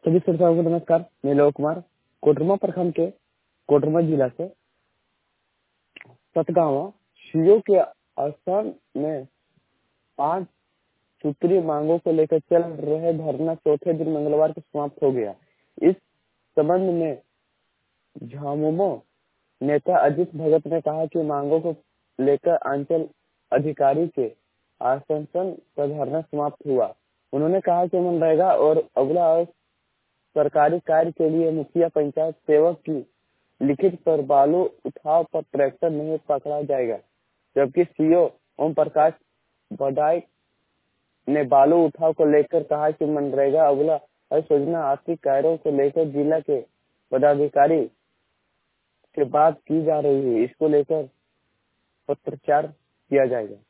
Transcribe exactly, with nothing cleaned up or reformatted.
सभी श्रोताओं को नमस्कार। मैं लोक कुमार कोटरमा प्रखंड के कोटरमा जिला से सतगावा सीओ के आस्थान में पांच सूत्रीय मांगों को लेकर चल रहे धरना चौथे दिन मंगलवार को समाप्त हो गया। इस संबंध में झामुमो नेता अजित भगत ने कहा कि मांगों को लेकर अंचल अधिकारी के आश्वासन पर धरना समाप्त हुआ। उन्होंने कहा कि मनरेगा और अगला सरकारी कार्य के लिए मुखिया पंचायत सेवक की लिखित पर बालू उठाव पर ट्रैक्टर नहीं पकड़ा जाएगा, जबकि सीओ ओम प्रकाश बडाई ने बालू उठाव को लेकर कहा कि मनरेगा अगला योजना आर्थिक कार्यों को लेकर जिला के पदाधिकारी से बात की जा रही है, इसको लेकर पत्राचार किया जाएगा।